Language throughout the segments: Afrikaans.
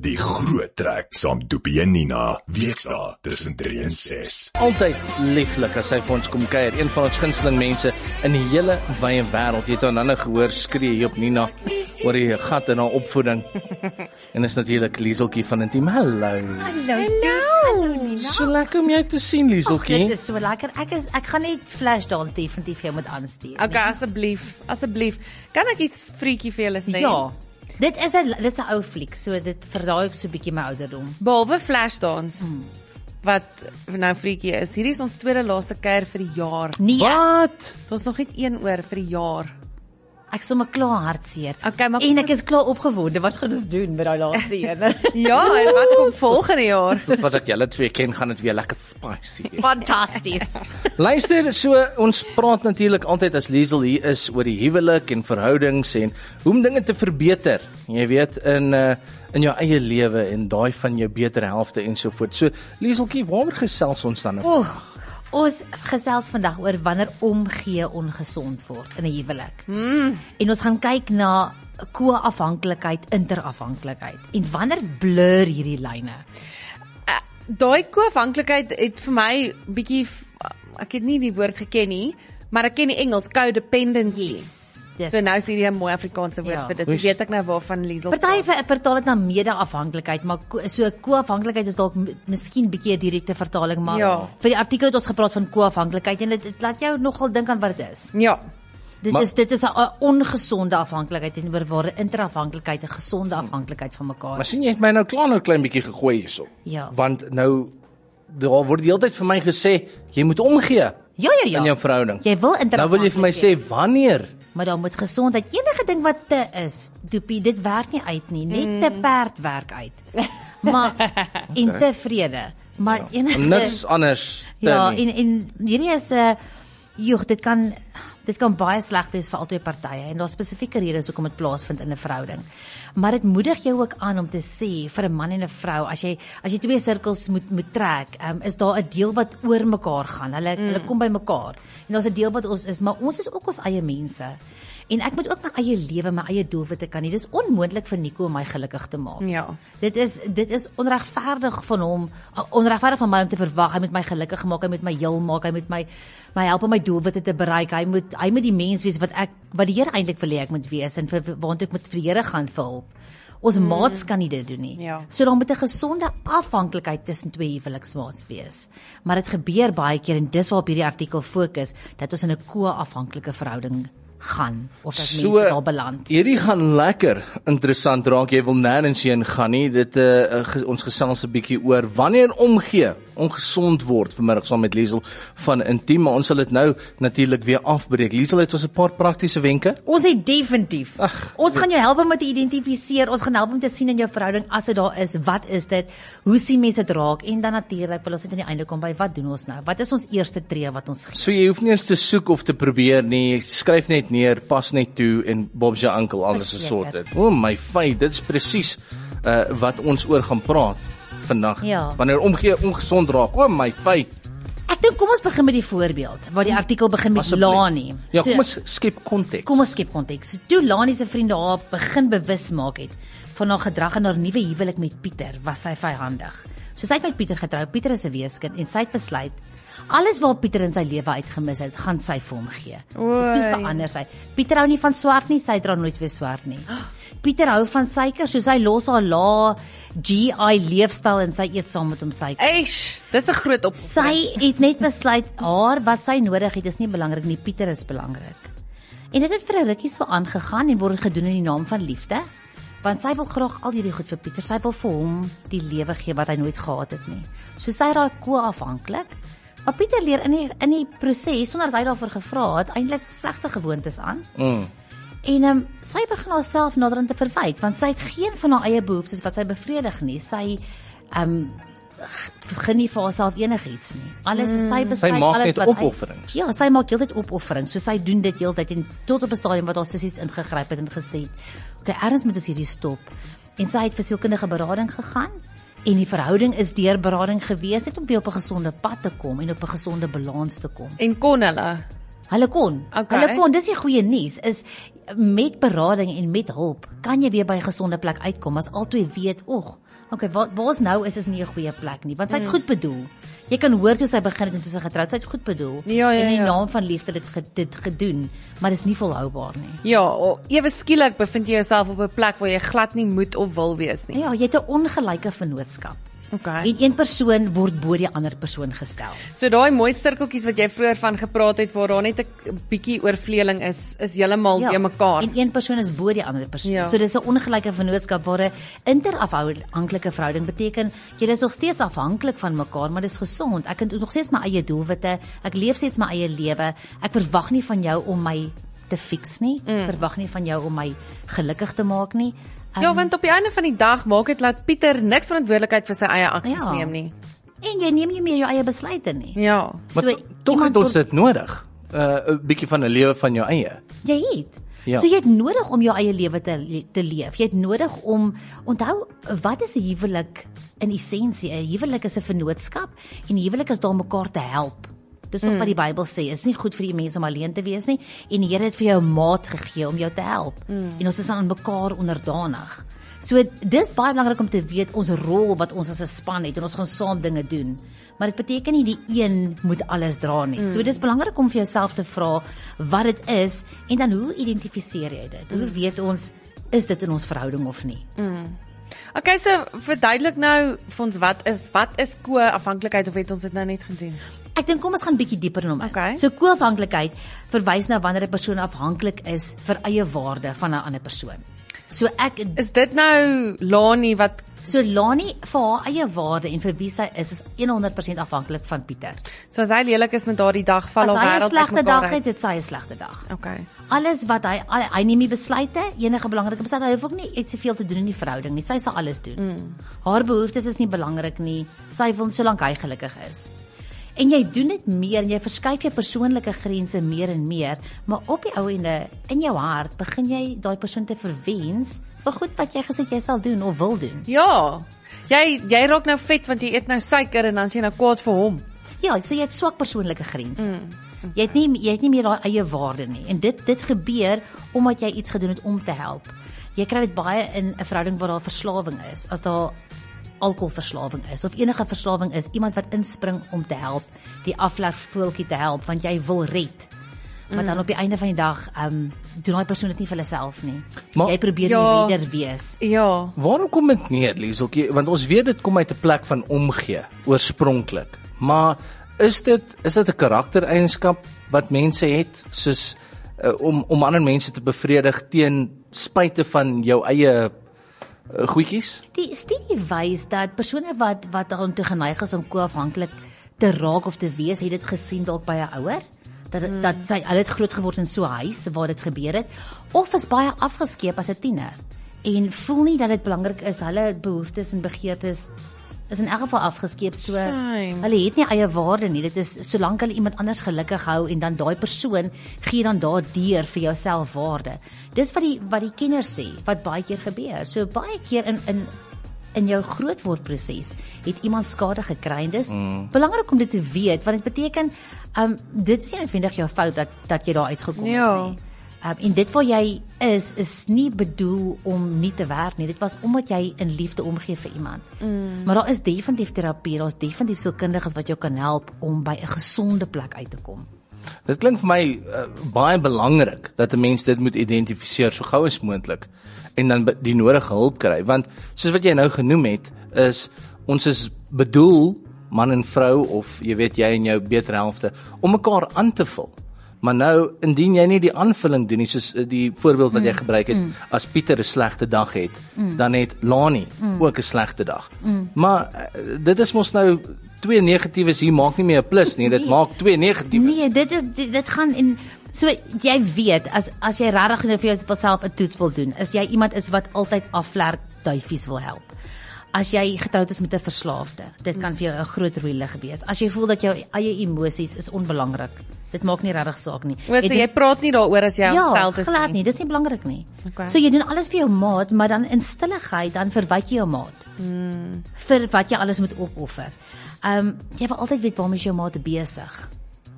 Die Groot Trek saam Doopie en Nina, weekdae tussen 3 en 6. Altyd lieflik as hy vir ons kom kuier, een van ons gunsteling mense in die hele wye wêreld. Jy het dan nou gehoor skree hier op Nina oor die gat in haar opvoeding. En is natuurlik Lieseltjie van Intiem. Hallo. Hallo. So lekker om jou te sien, Lieseltjie. Dit is so lekker. Ek gaan net Flashdance definitief vir jou moet aanstuur. Okay, asseblief. Kan ek iets freaky vir julle sê? Ja. Dit is 'n ou fliek, so dit verdaai ook so 'n bietjie my ouderdom. Behalwe Flashdance. Wat nou freaky is. Hierdie is ons tweede laaste keer vir die jaar. Nee, Wat? Ons nog net een oor vir die jaar. ek sommer klaar hartseer. Okay, maar En ek is klaar opgewonde. Wat gaan ons doen met daai laaste een? ja, en wat kom volgende jaar? Dis wat ek julle twee ken, gaan dit weer lekker spicy wees. Fantasties. Luister, so ons praat natuurlik altyd as Liesel hier is oor die huwelik en verhoudings en hoe om dinge te verbeter. Jy weet in jou eie lewe en daai van jou beter helfte en so voort. So Lieseltjie, waaroor gesels ons dan nou? Ons gesels vandag oor wanneer omgee ongesond word in 'n huwelik. En ons gaan kyk na ko-afhanklikheid, interafhanklikheid en wanneer blur hierdie lyne. Daai ko-afhanklikheid het vir my bietjie, ek het nie die woord geken nie, maar ek ken die Engels, codependency. So nou is hierdie 'n mooi Afrikaanse woord vir dit. Weet ek nou waarvan Liesel. Party vertaal dit na mede-afhanklikheid, maar so ko-afhanklikheid is dalk miskien bietjie 'n direkte vertaling, maar vir die artikel het ons gepraat van ko-afhanklikheid en dit laat jou nogal dink aan wat dit is. Ja. Dit is 'n ongesonde afhanklikheid teenoor waar interafhanklikheid 'n gesonde afhanklikheid van mekaar. Maar sien jy het my nou klaar nou klein bietjie gegooi hierso. Ja. Want nou daar word die hele tyd vir my gesê jy moet omgee Ja. in jou verhouding. Jy wil interafhanklik. Nou wil jy vir my sê wanneer? Maar dan moet gesondheid, enige ding wat te is, Doopie, dit werk nie uit nie, net te perd werk uit. Maar en tevrede. Maar enige Niks anders Ja, nie. en hierdie is 'n dit kan baie sleg wees vir albei partye en daar's spesifieke redes hoekom dit plaasvind in 'n verhouding. Maar dit moedig jou ook aan om te sê vir 'n man en 'n vrou, as jy twee sirkels moet trek, is daar 'n deel wat oor mekaar gaan. Hulle kom by mekaar. En daar's 'n deel wat ons is, maar ons is ook ons eie mense. En ek moet ook my eie lewe, my eie doelwitte kan nie. Dis onmoontlik vir Nico om my gelukkig te maak. Ja. Dit is onregverdig van hom, onregverdig van my om te verwag hy moet my gelukkig maak, hy moet my heel maak, hy moet my help om my doelwitte te bereik. Hy moet die mens wees wat die Here eintlik wil hê ek moet wees en waant ek met vir die Here gaan vir hulp. Ons maats kan nie dit doen nie. Ja. So dan moet 'n gesonde afhanklikheid tussen twee huweliksmaats wees. Maar dit gebeur baie keer en dis waarop hierdie artikel fokus, dat ons in 'n ko-afhanklike verhouding gaan of dat mense daar beland. Hierdie gaan lekker interessant raak. Jy wil nêrens heen gaan nie. Dit ons gesels 'n bietjie oor wanneer omgee ongesond word vanmiddag saam met Liesel van Intiem, maar ons sal dit nou natuurlik weer afbreek. Liesel, het ons 'n paar praktiese wenke? Ons het definitief. Ons gaan jou help om dit te identifiseer. Ons gaan help om te sien in jou verhouding as dit daar is, wat is dit? Hoe sien mense dit raak? En dan natuurlik wil ons net aan die einde kom by wat doen ons nou? Wat is ons eerste tree wat ons So jy hoef nie eens te soek of te probeer nie. Skryf net neer, pas net toe en Bob's jou uncle, alles is sorted. O my feit, dit is presies wat ons oor gaan praat vandag. Ja. Wanneer omgee ongesond raak. O my feit. Ek dink kom ons begin met die voorbeeld, waar die artikel begin met Lani. Ja, kom ons skep konteks. Kom ons skep konteks. So, toe Lani se vriende haar begin bewus maak het van haar gedrag in haar nuwe huwelik met Pieter, was sy vyhandig. So sy het met Pieter getrou. Pieter is 'n weeskind en sy het besluit alles wat Pieter in sy lewe uitgemis het, gaan sy vir hom gee. Toe verander sy. Pieter hou nie van swart nie, sy dra nooit weer swart nie. Pieter hou van suiker, so sy los haar lae GI leefstyl en sy eet saam met hom suiker. Eish, dis 'n groot opoffering. Sy het net besluit wat sy nodig het is nie belangrik nie, Pieter is belangrik. En dit het vir 'n rukkie so aangegaan en word gedoen in die naam van liefde, want sy wil graag al hierdie goed vir Pieter. Sy wil vir hom die lewe gee wat hy nooit gehad het nie. So sy raak ko-afhanklik. Maar Pieter leer in die proses sonder dat hy daarvoor gevra het, eintlik slegte gewoontes aan. En sy begin haarself naderhand te verwyd, want sy het geen van haar eie behoeftes wat sy bevredig nie. Sy geniet vir haarself enigiets nie. Alles is sy besluit, Sy maak alles net wat opofferings. Ja, sy maak heeltyd opofferings. So sy doen dit heeltyd en tot op 'n stadium wat haar sissies ingegryp het en gesê het, "Oké, ergens moet ons hierdie stop." En sy het vir sielkundige berading gegaan. En die verhouding is deur berading gewees net om weer op 'n gesonde pad te kom en op 'n gesonde balans te kom. En kon hulle? Hulle kon. Okay. Hulle kon. Dis die goeie nuus is met berading en met hulp kan jy weer by 'n gesonde plek uitkom as albei weet, okay, waar's nou is nie 'n goeie plek nie, want sy het goed bedoel. Jy kan hoor toe sy begin het en toe sy getroud, sy het goed bedoel. Ja, en in die naam van liefde dit gedoen, maar dis nie volhoubaar nie. Ja, ewe skielik bevind jy jouself op 'n plek waar jy glad nie moet of wil wees nie. Ja, jy het 'n ongelyke vennootskap. Okay. En een persoon word bo die ander persoon gestel. So daai mooi sirkeltjies wat jy vroeër van gepraat het waar daar net 'n bietjie oorvleeling is heeltemal te mekaar. En een persoon is bo die ander persoon. Ja. So dis 'n ongelyke vennootskap waar 'n interafhanklike verhouding beteken jy is nog steeds afhanklik van mekaar, maar dis gesond. Ek het nog steeds my eie doelwitte, ek leef steeds my eie lewe. Ek verwag nie van jou om my te fix nie. Verwag nie van jou om my gelukkig te maak nie. Ja, want op die einde van die dag maak dit laat Pieter niks verantwoordelikheid vir sy eie aksies neem nie. En jy neem nie meer jou eie besluite nie. Ja. Maar tog het ons dit nodig. 'n bietjie van 'n lewe van jou eie. Jy het. Ja. So jy het nodig om jou eie lewe te leef. Jy het nodig om onthou wat is 'n huwelik in essensie? 'n Huwelik is 'n vennootskap en 'n huwelik is daar om mekaar te help. Dis wat die Bybel sê, is nie goed vir die mens om alleen te wees nie en die Here het vir jou 'n maat gegee om jou te help. En ons is aan mekaar onderdanig. So dis baie belangrik om te weet ons rol wat ons as 'n span het en ons gaan saam dinge doen. Maar dit beteken nie die een moet alles dra nie. So dis belangrik om vir jouself te vra wat dit is en dan hoe identifiseer jy dit? Hoe weet ons is dit in ons verhouding of nie? Okay, so verduidelik nou vir ons wat is ko-afhanklikheid of het ons dit nou net gedoen? Ek dink kom ons gaan bietjie dieper in hom. Okay. So ko-afhanklikheid verwys na wanneer 'n persoon afhanklik is vir eie waarde van 'n ander persoon. So is dit nou Lani wat So Lani vir haar eie waarde en vir wie sy is 100% afhanklik van Pieter. So as hy lelik is met daardie dag val al wêreld uit mekaar. As hy 'n slegte dag het, het sy 'n slegte dag. Okay. Alles wat hy neem nie besluite, enige belangrike besluit, hy hoef ook nie iets soveel te doen in die verhouding nie. Sy sal alles doen. Haar behoeftes is nie belangrik nie. Sy wil solank hy gelukkig is. En jy doen dit meer en jy verskuif jou persoonlike grense meer en meer, maar op die ou ende in jou hart begin jy daai persoon te verwens vir goed wat jy gesê jy sal doen of wil doen. Ja. Jy raak nou vet want jy eet nou suiker en dan sê jy nou kwaad vir hom. Ja, so jy het swak persoonlike grense. Jy het nie meer daai eie waarde nie. En dit gebeur omdat jy iets gedoen het om te help. Jy kry dit baie in 'n verhouding waar daar verslawing is. As daar alkoholverslawing is of enige verslawing is, iemand wat inspring om te help, die aflegvoeltjie te help want jy wil red. Maar dan op die einde van die dag doen daai persoon dit nie vir hulle self nie. Maar, jy probeer die redder wees. Ja. Waarom kom dit neer, Lieseltjie? Want ons weet dit kom uit 'n plek van omgee oorspronklik. Maar is dit 'n karaktereienskap wat mense het soos om ander mense te bevredig teen spyte van jou eie goedjies? Die studie wys dat persone wat daartoe geneig is om ko-afhanklik te raak of te wees, het dit gesien dalk by 'n ouer. Dat hulle het groot geword in so 'n huis waar dit gebeur het, of is baie afgeskeep as 'n tiener en voel nie dat dit belangrik is, hulle behoeftes en begeertes is in elk geval afgeskeep, so hulle het nie eie waarde nie. Dit is solank hulle iemand anders gelukkig hou en dan daai persoon gee dan daardeur vir jou selfwaarde. Dis wat die kenners sê, wat baie keer gebeur. So baie keer in jou grootwordproses het iemand skade gekry en dis belangrik om dit te weet, want dit beteken dit is nie noodwendig jou fout dat jy daar uitgekom het nie. En dit waar jy is nie bedoel om nie te werk nie. Dit was omdat jy in liefde omgee vir iemand. Maar daar is definitief terapie, daar is definitief sielkundiges wat jou kan help om by 'n gesonde plek uit te kom. Dit klink vir my baie belangrik dat 'n mens dit moet identifiseer so gou as moontlik en dan die nodige hulp kry, want soos wat jy nou genoem het, is ons is bedoel, man en vrou of jy weet jy en jou beter helfte, om mekaar aan te vul. Maar nou, indien jy nie die aanvulling doen nie, soos die voorbeeld wat jy gebruik het, as Pieter 'n slegte dag het, dan het Lani ook 'n slegte dag. Maar dit is mos nou 2 negatiefs hier maak nie meer 'n plus nie, dit maak 2 negatiefs. Nee, dit gaan in so jy weet as jy regtig vir jouself 'n toets wil doen, is jy iemand is wat altyd afvlerk duifies wil help. As jy getroud is met 'n verslaafde, dit kan vir jou 'n groot rooi lig wees. As jy voel dat jou eie emosies is onbelangrik, dit maak nie regtig saak nie. So jy praat nie daaroor as jy ontstel is nie. Ja, glad nie, dis nie belangrik nie. Okay. So jy doen alles vir jou maat, maar dan in stilligheid dan verwyd jy jou maat. Vir wat jy alles moet opoffer. Jy wil altyd weet waarmee is jou maat besig.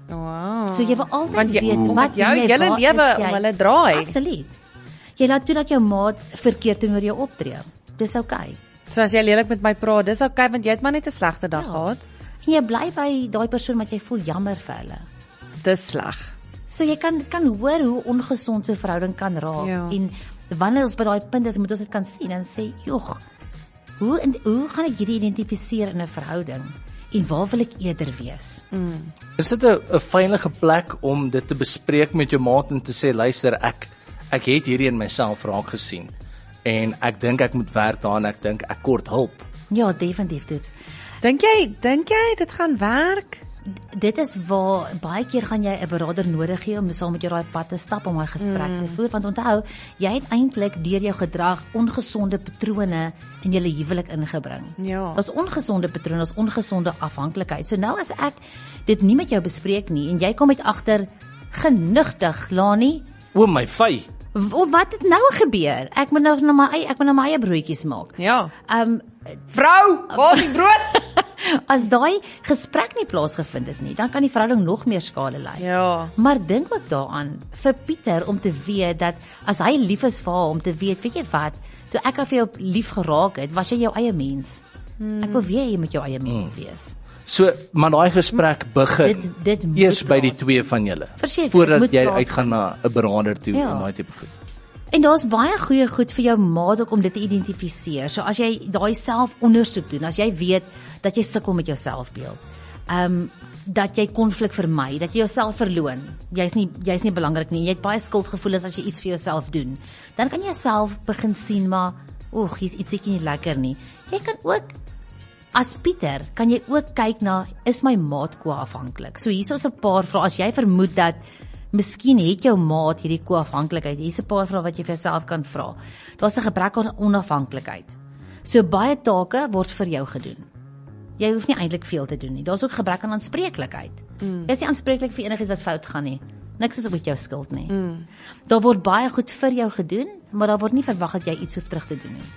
Wow. So jy wil altyd Want jy- weet omdat wat jou doen jy, hele waar lewe is jy? om hulle draai. Absoluut. Jy laat toe dat jou maat verkeerd teenoor jou optree. Dis okay. So as jy lelik met my praat, dis okay want jy het maar net 'n slegte dag gehad. En jy bly by daai persoon wat jy voel jammer vir hulle. Dis sleg. So jy kan hoor hoe ongesond so 'n verhouding kan raak. Ja. En wanneer ons by daai punt is, moet ons dit kan sien en sê, "Jog, hoe gaan ek hierdie identifiseer in 'n verhouding en waar wil ek eerder wees?" Is dit 'n veilige plek om dit te bespreek met jou maat en te sê, luister, ek het hierdie in myself raak gesien en ek dink ek moet werk daaraan, ek dink ek kort hulp. Ja, definitief Toeps. Dink jy dit gaan werk? Dit is waar baie keer gaan jy 'n beraader nodig hê om saam met jou daai pad te stap om daai gesprek te voer, want onthou, jy het eintlik deur jou gedrag ongesonde patrone in jou huwelik ingebring. Ja. Daar's ongesonde patrone, daar's ongesonde afhanklikheid. So nou as ek dit nie met jou bespreek nie en jy kom uit agter genigtig, Lani, O my vy. wat het nou gebeur? Ek moet nou my eie broodjies maak. Ja. Vrou, waar is die brood? As daai gesprek nie plaasgevind het nie, dan kan die verhouding nog meer skade ly. Ja. Maar dink ook daaraan vir Pieter om te weet dat as hy lief is vir haar, om te weet jy wat, toe ek af jou lief geraak het, was jy jou eie mens. Ek wil weer jy met jou eie mens wees. So, maar daai gesprek begin Dit moet eers by die plaas. twee van julle. Verseker, Voordat moet jy plaasvind. uitgaan na 'n beraader toe Ja. en daai tipe goed. En daar's baie goeie goed vir jou maat ook om dit te identifiseer. So as jy daai selfondersoek doen, as jy weet dat jy sukkel met jou selfbeeld, dat jy konflik vermy, dat jy jouself verloon. Jy's nie belangrik nie. Jy het baie skuldgevoelens as jy iets vir jouself doen. Dan kan jy self begin sien maar, hier's ietsie nie lekker nie. Jy kan ook as Pieter, kan jy ook kyk na, is my maat ko-afhanklik? So hier's 'n paar vrae as jy vermoed dat miskien het jou maat hierdie ko-afhanklikheid. Hier's 'n paar vrae wat jy vir jouself kan vra. Daar's 'n gebrek aan onafhanklikheid. So baie take word vir jou gedoen. Jy hoef nie eintlik veel te doen nie. Daar's ook gebrek aan aanspreeklikheid. Jy is nie aanspreeklik vir enigiets wat fout gaan nie. Niks is op jou skuld nie. Daar word baie goed vir jou gedoen, maar daar word nie verwag dat jy iets hoef terug te doen nie.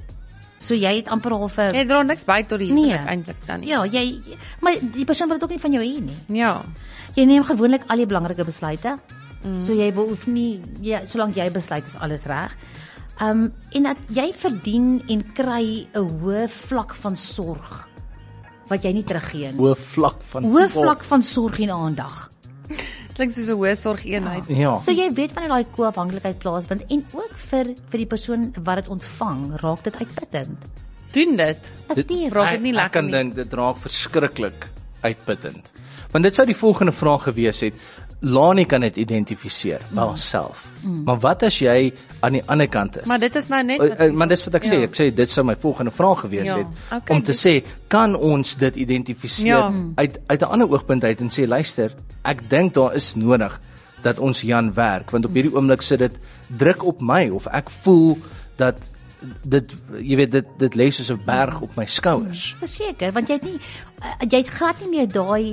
So jy het amper half 'n Jy dra niks by tot die Nee. eintlik dan nie. Ja, maar die persoon wil dit ook nie van jou hê nie. Ja. Jy neem gewoonlik al die belangrike besluite. So jy hoef nie solank jy besluit is alles reg. En dat jy verdien en kry 'n hoë vlak van sorg wat jy nie teruggee nie. Hoë vlak van Hoë vlak van sorg en aandag. Klink soos 'n hoë sorgeenheid. Ja. So jy weet wanneer daai ko-afhanklikheid plaasvind en ook vir die persoon wat dit ontvang, raak dit uitputtend. Doen dit. Natuurlik. raak dit nie Ek lekker kan nie. dink dit raak verskriklik uitputtend. Want dit sou die volgende vraag gewees het. Lani kan dit identifiseer by haarself. Maar wat as jy aan die ander kant is? Maar dit is nou net wat Maar dis wat ek sê. Ja. Ek sê dit sou my volgende vraag gewees Ja. het Okay, om te sê, kan ons dit identifiseer Ja. uit 'n ander oogpunt uit en sê, luister, ek dink daar is nodig dat ons hieraan werk, want op hierdie oomblik sit dit druk op my of ek voel dat dit jy weet dit lê soos 'n berg op my skouers. Verseker, want jy het glad nie meer daai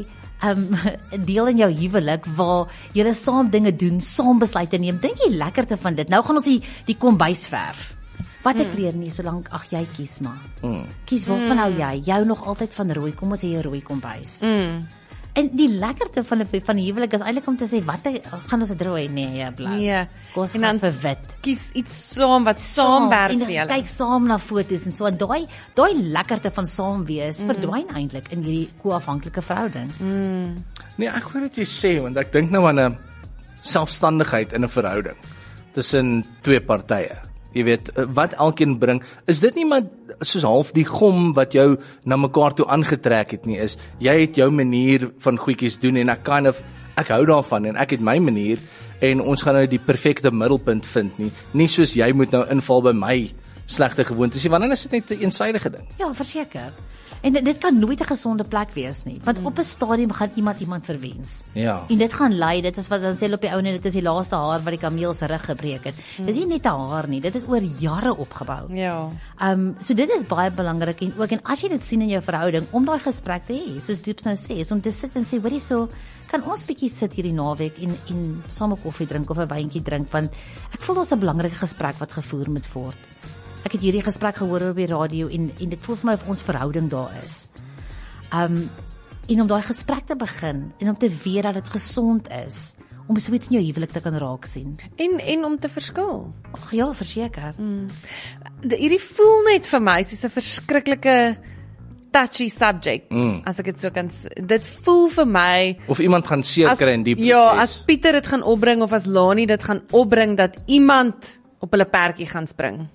deel in jou huwelik waar julle saam dinge doen, saam besluite neem. Dink jy lekkerte van dit? Nou gaan ons die kombuis verf. Wat ek leer nie solank jy kies maar. Kies waarvan hou jy? Jou nog altyd van rooi. Kom ons hê 'n rooi kombuis. En die lekkerte van die huwelik is eintlik om te sê wat gaan ons dit rooi? Nee, blou. Nee. Kom ons En gaan dan vir wit. kies iets saam wat saamwerk En vir julle. kyk saam na foto's en so en daai lekkerte van saam wees verdwyn eintlik in hierdie ko-afhanklike verhouding. Nee, ek hoor wat jy sê want ek dink nou aan 'n selfstandigheid in 'n verhouding tussen twee partye. Jy weet wat elkeen bring, is dit nie maar soos half die gom wat jou na mekaar toe aangetrek het nie, is jy het jou manier van goedjies doen en ek hou daarvan en ek het my manier en ons gaan nou die perfekte middelpunt vind nie soos jy moet nou inval by my slegte gewoontes nie, want dan is dit net 'n eensidedige ding. Ja, verseker. En dit kan nooit 'n gesonde plek wees nie, want op 'n stadium gaan iemand verwens. Ja. En dit gaan lei, dit is wat dan sê op die ou net, dit is die laaste haar wat die kameel se rug gebreek het. Dis nie net 'n haar nie, dit het oor jare opgebou. Ja. So dit is baie belangrik en ook en as jy dit sien in jou verhouding om daai gesprek te hê, soos Dieps nou sê, is om te sit en sê, hoorie so, kan ons bietjie sit hierdie naweek en saam 'n koffie drink of 'n wyntjie drink, want ek voel daar's 'n belangrike gesprek wat gevoer moet word. Ek het hierdie gesprek gehoor op die radio en dit voel vir my of ons verhouding daar is. en om daai gesprek te begin en om te weet dat dit gesond is om so iets in jou huwelik te kan raak sien. En om te verskil. Ag ja, verseker. Hierdie voel net vir my soos 'n verskriklike touchy subject, as ek dit so kan sê. Dit voel vir my Of iemand gaan seer kry in die proses. Ja, as Pieter dit gaan opbring of as Lani dit gaan opbring dat iemand op hulle perdjie gaan spring.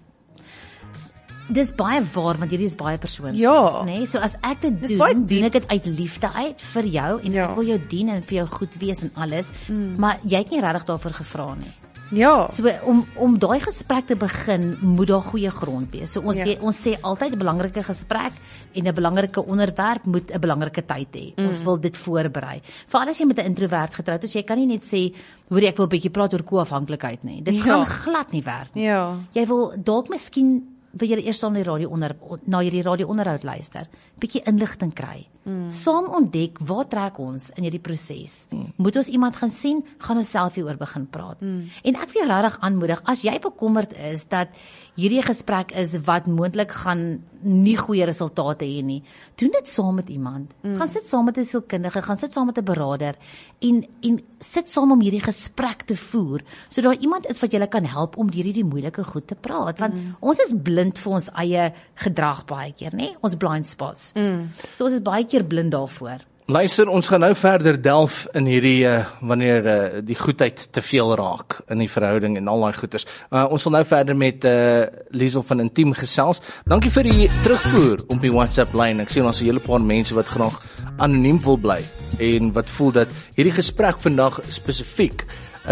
Dis baie waar, want hierdie is baie persoonlik. Ja. Nee, so as ek dit baie doen, diep. doen ek dit uit liefde uit vir jou en Ja. ek wil jou dien en vir jou goed wees en alles, maar jy het nie regtig daarvoor gevra nie. Ja. So om daai gesprek te begin, moet daar goeie grond wees. So ons ons sê altyd 'n belangrike gesprek en 'n belangrike onderwerp moet 'n belangrike tyd hê. Ons wil dit voorberei. Veral as jy met 'n introvert getroud is, jy kan nie net sê, hoor ek wil 'n bietjie praat oor ko-afhanklikheid nie. Dit gaan glad nie werk nie. Ja. Jy wil dalk miskien wil jy eers aan die na hierdie radio-onderhoud luister, bietjie inligting kry. Saam ontdek waar trek ons in hierdie proses. Moet ons iemand gaan sien, gaan ons self hieroor begin praat. En ek wil jou regtig aanmoedig, as jy bekommerd is dat hierdie gesprek is wat moontlik gaan nie goeie resultate hê nie, doen dit saam met iemand. Gaan sit saam met 'n sielkundige, gaan sit saam met 'n beraader en sit saam om hierdie gesprek te voer, sodat daar iemand is wat julle kan help om deur hierdie moeilike goed te praat, want ons is blind vir ons eie gedrag baie keer, nê? Ons blind spots. So ons is baie keer blind daarvoor. Luister, ons gaan nou verder delf in hierdie wanneer die goedheid te veel raak in die verhouding en al daai goeters. Ons sal nou verder met Liesel van Intiem gesels. Dankie vir die terugvoer op die WhatsApp lyn. Ek sien ons 'n hele paar mense wat graag anoniem wil bly en wat voel dat hierdie gesprek vandag spesifiek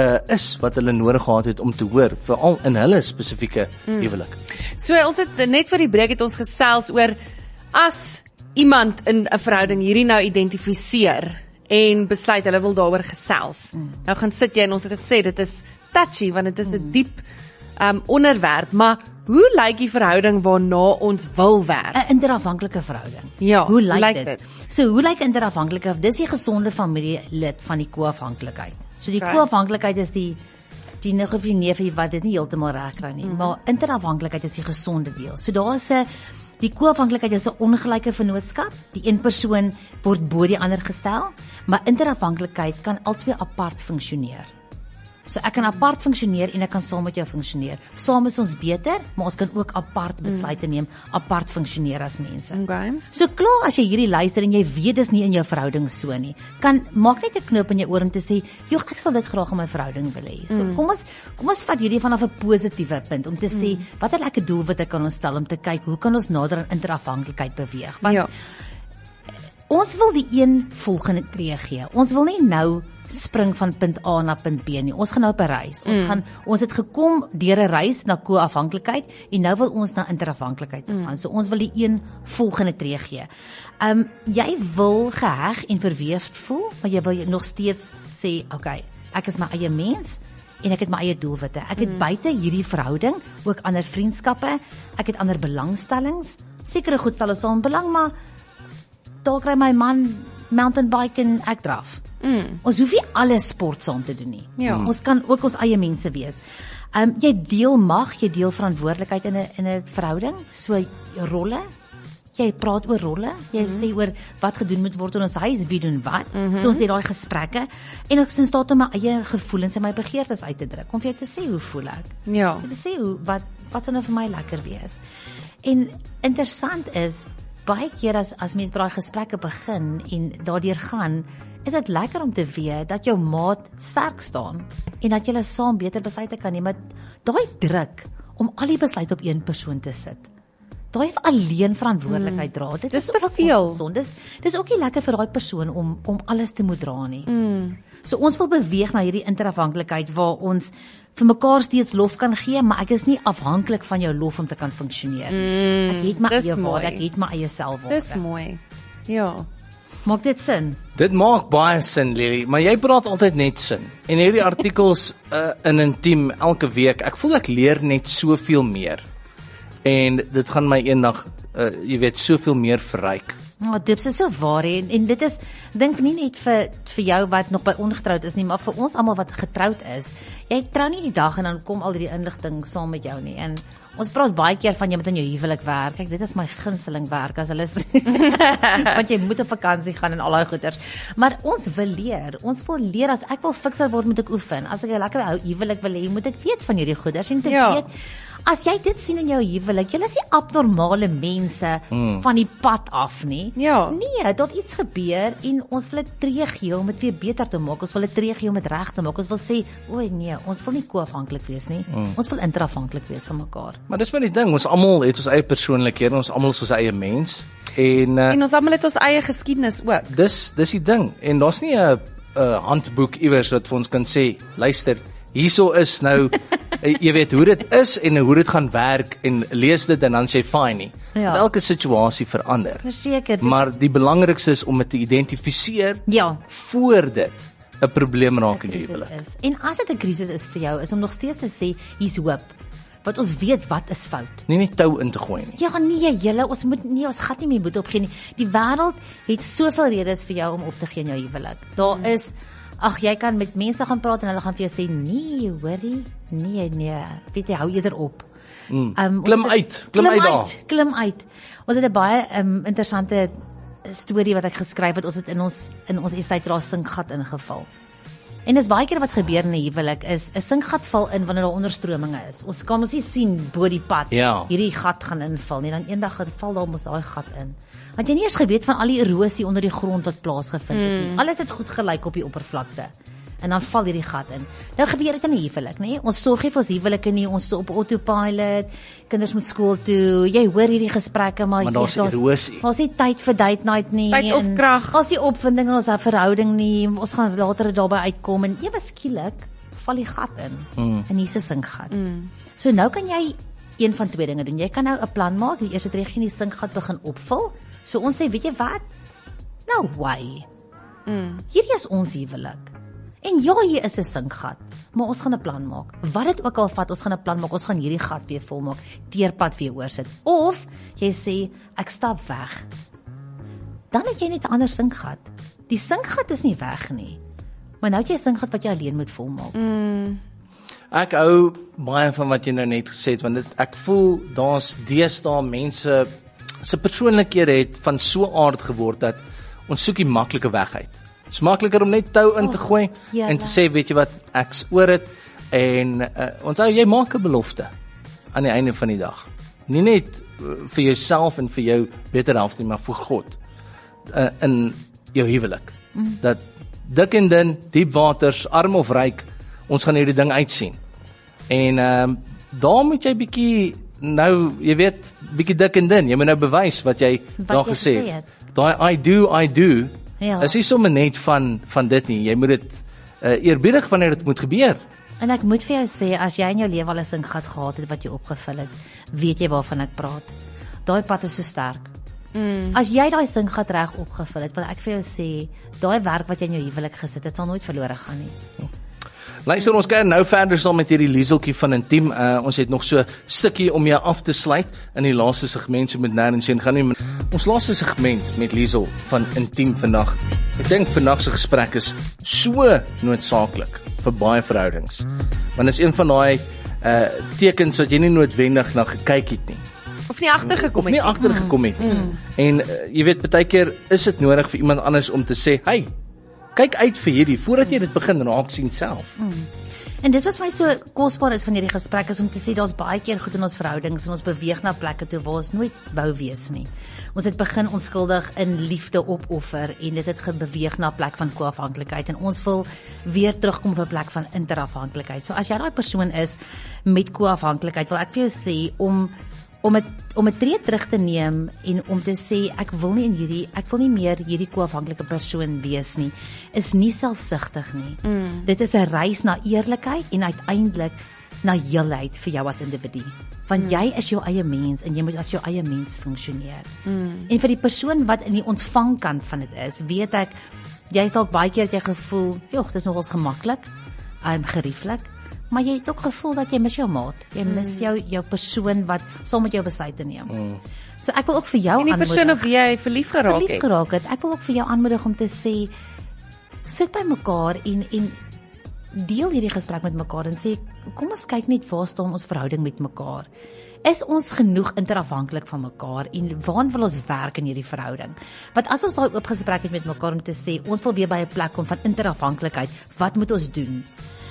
is wat hulle nodig gehad het om te hoor, veral in hulle spesifieke huwelik. So ons het net vir die breek het ons gesels oor as iemand in 'n verhouding hierdie nou identifiseer en besluit hulle wil daaroor gesels. Nou gaan sit jy en ons het gesê dit is touchy want dit is 'n diep onderwerp, maar hoe lyk die verhouding waarna ons wil werk? 'n Interafhanklike verhouding. Ja, hoe lyk dit? dit? So hoe lyk interafhanklike? Dis die gesonde familielid van die ko-afhanklikheid. So die ko-afhanklikheid is die nigg of die neefie wat dit nie heeltemal reg kry nie, maar interafhanklikheid is die gesonde deel. So daar is die ko-afhanklikheid is 'n ongelyke vennootskap. Die een persoon word bo die ander gestel, maar interafhanklikheid kan albei apart funksioneer. So ek kan apart funksioneer en ek kan saam met jou funksioneer. Saam is ons beter, maar ons kan ook apart besluite neem, apart funksioneer as mense. Okay. So klaar as jy hierdie luister en jy weet dis nie in jou verhouding so nie, kan maak net 'n knoop in jou oor om te sê, "Joh, ek sal dit graag in my verhouding wil hê." So kom ons vat hierdie vanaf 'n positiewe punt om te sê, watter lekker doelwitte kan ons stel om te kyk hoe kan ons nader aan interafhanklikheid beweeg? Want ons wil die een volgende tree gee. Ons wil nie nou spring van punt A na punt B nie. Ons gaan nou op 'n reis. Ons het gekom deur 'n reis na ko-afhanklikheid en nou wil ons na interafhanklikheid gaan. So ons wil die een volgende tree gee. Jy wil geheg en verweefd voel, maar jy wil nog steeds sê, okay, ek is my eie mens en ek het my eie doelwitte. Ek het buite hierdie verhouding ook ander vriendskappe, ek het ander belangstellings. Sekere goed stel ons saam belang, maar dalk kry my man mountainbike en ek draf. Ons hoef nie alles sport saam te doen nie. Ons kan ook ons eie mense wees. Jy deel mag, jy deel verantwoordelikheid in 'n verhouding, so rolle. Jy praat oor rolle, jy sê oor wat gedoen moet word in ons huis, wie doen wat. So ons het daai gesprekke en ek is in staat om my eie gevoelens en my begeertes uit te druk, om vir jou te sê hoe voel ek. Ja. Om te sê wat sou nou vir my lekker wees. En interessant is baie keer as mens by daai gesprekke begin en daardeur gaan, is dit lekker om te weet dat jou maat sterk staan en dat julle saam beter besluite kan neem. Maar daai druk om al die besluite op een persoon te sit, daai alleen verantwoordelikheid dra, dit Dis is te ook veel. ongezond. Dis ook nie lekker vir daai persoon om alles te moet dra nie. So ons wil beweeg na hierdie interafhanklikheid waar ons vir mekaar steeds lof kan gee, maar ek is nie afhanklik van jou lof om te kan funksioneer. Ek het my dis eie mooi. waarde, ek het my eie selfwaarde. Dis mooi. Ja. Maak dit sin? Dit maak baie sin, Lily, maar jy praat altyd net sin. En hierdie artikels in Intiem elke week, ek voel ek leer net soveel meer. En dit gaan my eendag, jy weet, soveel meer verryk. Dit is so waar en dit is, dink nie net vir jou wat nog by ongetroud is nie, maar vir ons almal wat getroud is. Jy trou nie die dag en dan kom al die inligting saam met jou nie. En Ons praat baie keer van jy moet in jou huwelik werk. Kyk, dit is my gunsteling werk as hulle want jy moet op vakansie gaan en al daai goeters. Maar ons wil leer as ek wil fikser word moet ek oefen. As ek 'n lekker ou huwelik wil hê, moet ek weet van hierdie goeters en te weet as jy dit sien in jou huwelik, julle is nie abnormale mense van die pad af nie. Ja. Nee, daar het iets gebeur en ons wil dit teruggee om dit weer beter te maak. Ons wil dit teruggee om dit reg te maak. Ons wil sê, nee, ons wil nie co-afhanklik wees nie. Ons wil interafhanklik wees van mekaar. Maar dis maar die ding, ons almal het ons eie persoonlikhede, ons almal is ons eie mens en ons almal het ons eie geskiedenis ook. Dis die ding en daar's nie 'n handboek iewers wat vir ons kan sê, luister, hierso is nou jy weet hoe dit is en hoe dit gaan werk en lees dit en dan sê fine nie. Ja. Elke situasie verander. Verseker. Maar die belangrikste is om dit te identifiseer voor dit 'n probleem raak in jou huwelik. En as dit 'n krisis is vir jou, is om nog steeds te sê hier's hoop. Want ons weet wat is fout. Nie net tou in te gooi nie. Ja, nee, ons gaan nie meer moed opgee nie. Die wêreld het soveel redes vir jou om op te gee in jou huwelik. Daar is jy kan met mense gaan praat en hulle gaan vir jou sê nee, hoorie, nee, weet jy, hou eerder op. Klim uit. Ons het 'n baie interessante storie wat ek geskryf het. Ons het in ons estate sinkgat ingeval. En dis baie keer wat gebeur in 'n huwelik is 'n sinkgat val in wanneer daar onderstrominge is. Ons kan ons nie sien bo die pad hierdie gat gaan inval nie. Dan eendag val daar mos daai gat in. Want jy nie eens geweet van al die erosie onder die grond wat plaasgevind het nie. Alles het goed gelyk op die oppervlakte. En dan val hierdie gat in. Nou gebeur dit in 'n huwelik, nê? Ons sorg nie vir ons huwelike nie. Ons is op autopilot. Kinders moet skool toe. Jy hoor hierdie gesprekke, maar daar's erosie. Ons het tyd vir date night nie. Tyd of krag. Ons het opwinding in ons verhouding nie. Ons gaan later daarby uitkom en ewe skielik val die gat in. En hier's 'n sinkgat. So nou kan jy een van twee dinge doen. Jy kan nou 'n plan maak. Die eerste trek jy die sinkgat begin opvul. So ons sê, weet jy wat? No way. Hierdie is ons huwelik. En hier is 'n sinkgat, maar ons gaan 'n plan maak. Wat dit ook al vat, ons gaan 'n plan maak. Ons gaan hierdie gat weer volmaak, teerpad weer oorsit. Of jy sê ek stap weg. Dan het jy net 'n ander sinkgat. Die sinkgat is nie weg nie. Maar nou het jy 'n sinkgat wat jy alleen moet volmaak. Ek hou baie van wat jy nou net gesê het, want ek voel daar's deesdae mense se persoonlikhede het van so aard geword dat ons soek die maklike weg uit. Dit is makliker om net tou in te gooi en te sê, weet jy wat, ek's oor dit en onthou jy maak 'n belofte aan die einde van die dag. Nie net vir jouself en vir jou beter half nie, maar vir God in jou huwelik. Dat dik en dun, diep waters, arm of ryk, ons gaan hierdie ding uitsien. En daar moet jy bietjie nou, jy weet, bietjie dik en dun. Jy moet nou bewys wat jy daar gesê het. Daai I do. Ja. Is nie sommer net van dit nie. Jy moet dit eerbiedig wanneer dit moet gebeur. En ek moet vir jou sê, as jy in jou lewe al 'n sinkgat gehad het wat jy opgevul het, weet jy waarvan ek praat. Daai pad is so sterk. As jy daai sinkgat reg opgevul het, wil ek vir jou sê, daai werk wat jy in jou huwelik gesit het, sal nooit verlore gaan nie. Luister, ons kyk nou verder saam met hierdie lieseltjie van Intiem. Ons het nog so 'n stukkie om jou af te sluit in die laaste segment, so met nêrens heen gaan nie. Ons laaste segment met Liesel van Intiem vandag. Ek dink vandag se gesprek is so noodsaaklik vir baie verhoudings. Want dit is een van daai tekens wat jy nie noodwendig na gekyk het nie. Of nie agtergekom het. En jy weet, baie keer is dit nodig vir iemand anders om te sê, hey, kyk uit vir hierdie, voordat jy dit begin raak sien self. En dis wat vir my so kosbaar is van hierdie gesprek, is om te sê, daar's baie keer goed in ons verhoudings, en ons beweeg na plekke toe waar ons nooit wou wees nie. Ons het begin onskuldig in liefde opoffer, en dit het beweeg na 'n plek van co-afhanklikheid, en ons wil weer terugkom op 'n plek van interafhanklikheid. So as jy daai persoon is met co-afhanklikheid, wil ek vir jou sê, om 'n tree terug te neem en om te sê ek wil nie meer hierdie co-afhanklike persoon wees nie, is nie selfsugtig nie. Dit is 'n reis na eerlikheid en uiteindelik na heelheid vir jou as individu. Want jy is jou eie mens en jy moet as jou eie mens funksioneer. En vir die persoon wat in die ontvangkant van dit is, weet ek, jy is dalk baie keer dat jy gevoel, dit is nogals gemaklik, gerieflik, maar jy het ook gevoel dat jy mis jou maat. Jy mis jou persoon wat saam met jou besluite neem. So ek wil ook vir jou aanmoedig. En die persoon op wie jy verlief geraak het. Ek wil ook vir jou aanmoedig om te sê, sit by mekaar en deel hierdie gesprek met mekaar en sê, kom ons kyk net waar staan ons verhouding met mekaar. is ons genoeg interafhanklik van mekaar en waaraan wil ons werk in hierdie verhouding? Want as ons daai oop gesprek het met mekaar om te sê, ons wil weer by 'n plek kom van interafhanklikheid, wat moet ons doen?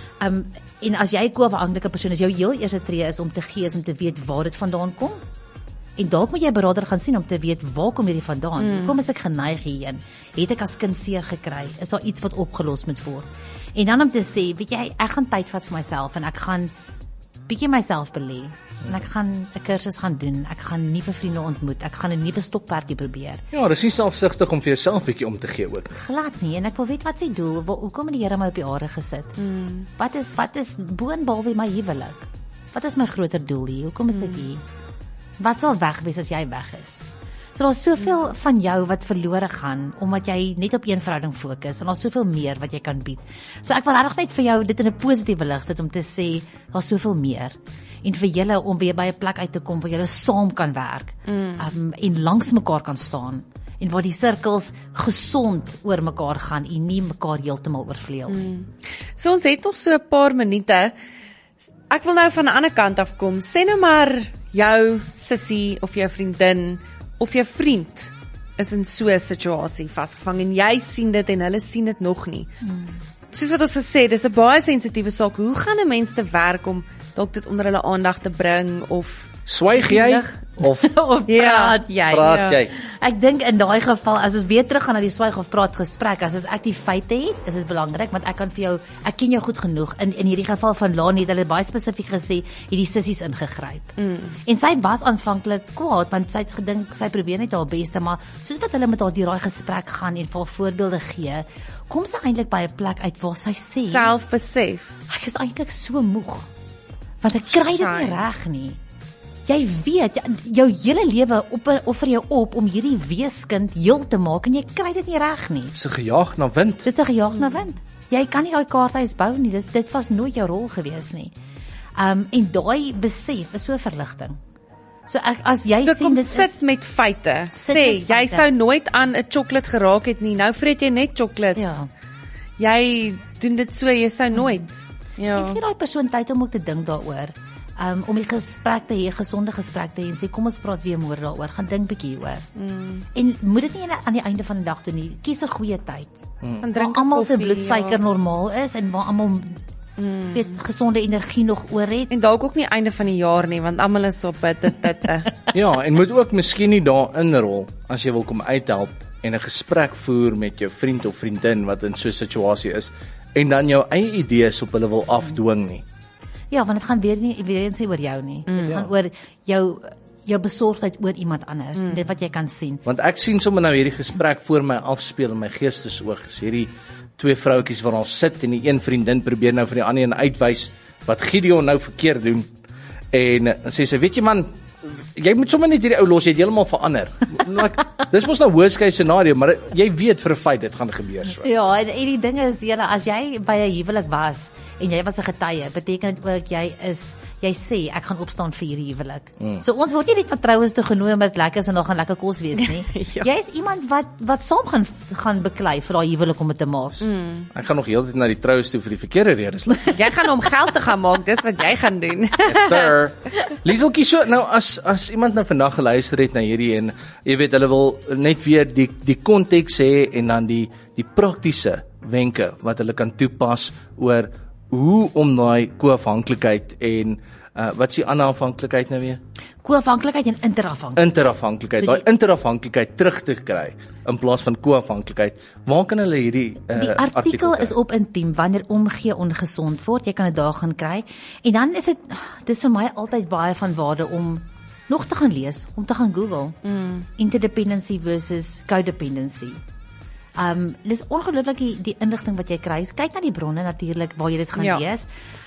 En as jy 'n ko-afhanklike persoon is, jou heel eerste tree is om te gee, is om te weet waar dit vandaan kom. En dalk moet jy 'n beraader gaan sien om te weet waar kom hierdie vandaan. Hoekom is ek geneig hierheen? Het ek as kind seer gekry? Is daar iets wat opgelos moet word? En dan om te sê, weet jy, ek gaan tyd vat vir myself en ek gaan bietjie myself belê. En ek gaan 'n kursus gaan doen. Ek gaan nuwe vriende ontmoet. Ek gaan 'n nuwe stokperdjie probeer. Ja, dis nie selfsugtig om vir jouself bietjie om te gee ook. Glad nie. En ek wil weet wat se doel. Hoekom het die Here my op die aarde gesit? Wat is boonbehalwe my huwelik? Wat is my groter doel hier? Hoekom is ek hier? Wat sal weg wees as jy weg is? So daar's soveel van jou wat verlore gaan omdat jy net op een verhouding fokus en daar's soveel meer wat jy kan bied. So ek wil regtig net vir jou dit in 'n positiewe lig sit om te sê daar's soveel meer. En vir julle om weer by 'n plek uit te kom waar julle saam kan werk en langs mekaar kan staan en waar die sirkels gesond oor mekaar gaan en nie mekaar heeltemal oorvleuel. So ons het nog so 'n paar minute. Ek wil nou van 'n ander kant af kom. Sê nou maar jou sussie of jou vriendin of jou vriend is in so 'n situasie vasgevang en jy sien dit en hulle sien dit nog nie. Soos wat ons gesê, dis 'n baie sensitiewe saak. Hoe gaan 'n mens te werk om dalk dit onder hulle aandag te bring of Swyg jy of praat jy? Praat jy? Ek dink in daai geval as ons weer terug gaan na die swyg of praat gesprek, as ek die feite het, is dit belangrik want ek kan vir jou, ek ken jou goed genoeg. In hierdie geval van Lani het hulle baie spesifiek gesê hierdie sissies ingegryp. En sy was aanvanklik kwaad want sy het gedink sy probeer net haar beste, maar soos wat hulle met haar deur daai gesprek gaan en vir haar voorbeelde gee, kom sy eintlik by 'n plek uit waar sy sê selfbesef. Ek is eintlik so moeg. Want ek kry dit nie reg nie. Jy weet, jou hele lewe offer jy op om hierdie weeskind heel te maak en jy kry dit nie reg nie. Dis 'n gejaag na wind. Dis 'n gejaag na wind. Jy kan nie daai kaarthuis bou nie. Dit was nooit jou rol gewees nie. En daai besef is so verligting. So as jy so sien dit sit met feite. Sê jy sou nooit aan 'n sjokolade geraak het nie. Nou vreet jy net sjokolade. Ja. Jy doen dit so, jy sou nooit. Ja. Ek gee daai persoon tyd om ook te dink daaroor. Om die gesprek te hê, gesonde gesprek te hê en sê kom ons praat weer môre daaroor, gaan dink bietjie hieroor. En moet dit nie aan die einde van die dag doen nie. Kies 'n goeie tyd. Waar almal se bloedsuiker normaal is en waar almal weet gesonde energie nog oor het. En dalk ook nie einde van die jaar nie, want almal is op dit. Ja, en moet ook miskien nie daarin rol as jy wil kom uithelp en 'n gesprek voer met jou vriend of vriendin wat in so 'n situasie is en dan jou eie idees op hulle wil afdwing nie. Ja, want dit gaan weer eens oor jou nie. Dit gaan oor jou besorgdheid oor iemand anders, dit wat jy kan sien. Want ek sien sommer nou hierdie gesprek voor my afspeel in my geestesoog. Is hierdie twee vroutjies wat al sit en die een vriendin probeer nou vir die ander een uitwys wat Gideon nou verkeerd doen. En sê sy, weet jy man, jy moet sommer net hierdie ou los, jy het heeltemal verander. Dis mos nou worst case scenario, maar jy weet vir 'n feit dit gaan gebeur so. Ja, en die ding is, as jy by 'n huwelik was en jy was 'n getuie, beteken dit ook jy sê ek gaan opstaan vir hierdie huwelik. So ons word nie net wat troues toe genooi omdat dit lekker is en daar gaan lekker kos wees nie. Ja. Jy is iemand wat saam gaan beklei vir daai huwelik om dit te maak. Ek gaan nog heeltyd na die troues toe vir die verkeerde redes. Jy gaan om geld te gaan maak, dis wat jy gaan doen. Yes, sir. Lieseltjie, so nou as iemand nou vandag geluister het na hierdie en jy weet hulle wil net weer die konteks hê en dan die praktiese wenke wat hulle kan toepas oor hoe om daai ko-afhanklikheid en wat is die ander afhanklikheid nou weer? Ko-afhanklikheid en interafhanklikheid. Interafhanklikheid, daai interafhanklikheid terug te kry in plaas van ko-afhanklikheid. Waar kan hulle hierdie die artikel is op Intiem wanneer omgee ongesond word. Jy kan dit daar gaan kry. En dan is dis vir my altyd baie van waarde om nog te gaan lees, om te gaan Google. Interdependency versus codependency. Dis ongelooflik die inligting wat jy kry. Kyk na die bronne natuurlik waar jy dit gaan lees.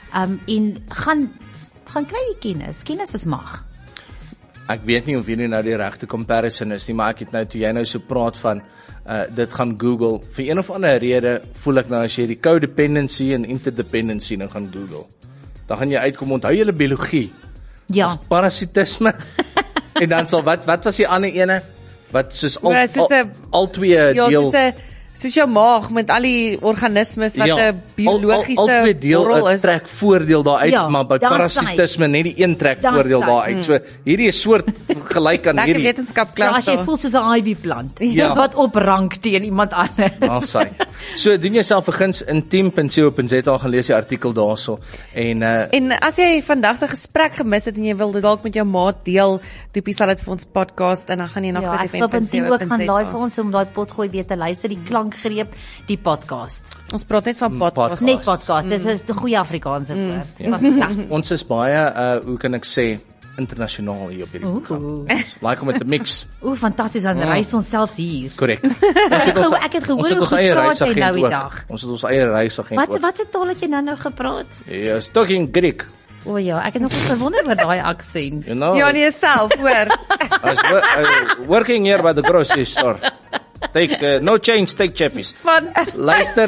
En gaan kry jy kennis. Kennis is mag. Ek weet nie of hierdie nou die regte comparison is nie, maar ek het nou toe jy nou so praat van dit gaan Google. Vir een of ander rede voel ek nou as jy die codependency en interdependency nou gaan Google, dan gaan jy uitkom, onthou julle biologie. Ja. As parasitisme. En dan sal wat was die ander ene? Wat soos al twee deel. Ja, soos soos jou maag met al die organismes wat 'n biologiese albei deel borrel is. trek voordeel daaruit, maar by parasitisme net die een trek voordeel daaruit. So hierdie is soort gelyk aan Lekker hierdie. wetenskap klas. As jy voel soos 'n ivy plant wat oprank teen iemand anders. Alsaai. So doen jouself 'n guns in team.co.za gaan lees die artikel daarso en as jy vandag se gesprek gemis het en jy wil dit dalk met jou maat deel, Doopie sal dit vir ons podcast en dan gaan jy nog ek sal op 'n team ook gaan laai vir ons om daai potgooi weer te luister, die klankgreep, die podcast. Ons praat net van podcast. Net podcast. Dit is 'n goeie Afrikaanse woord. Fantasties. ons is baie hoe kan ek sê internasionaal hier op hierdie program. Like om met 'n mix. Fantasties, dan reis ons selfs hier. Korrek. Ek het gehoor ons het hoe ons goed eie praat jy nou reisagent die ook. dag. Ons het ons eie reisagent ook. Wat se taal het jy nou gepraat? Yes, talking Greek. Ja, ek het nog gewonder oor daai aksent. You know. Ja, nee, self, hoor. I was working here by the grocery store. Take no change, take chappies. Luister,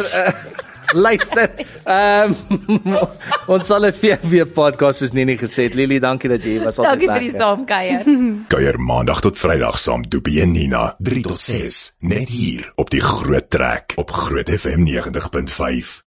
ons sal dit weer podcast soos Nini gesê het. Lily, dankie dat jy hier was. Dankie vir die saamkuier. Kuier maandag tot Vrydag saam Doopie en Nina 3 tot 6 net hier op die Groot Trek op Groot FM 90.5.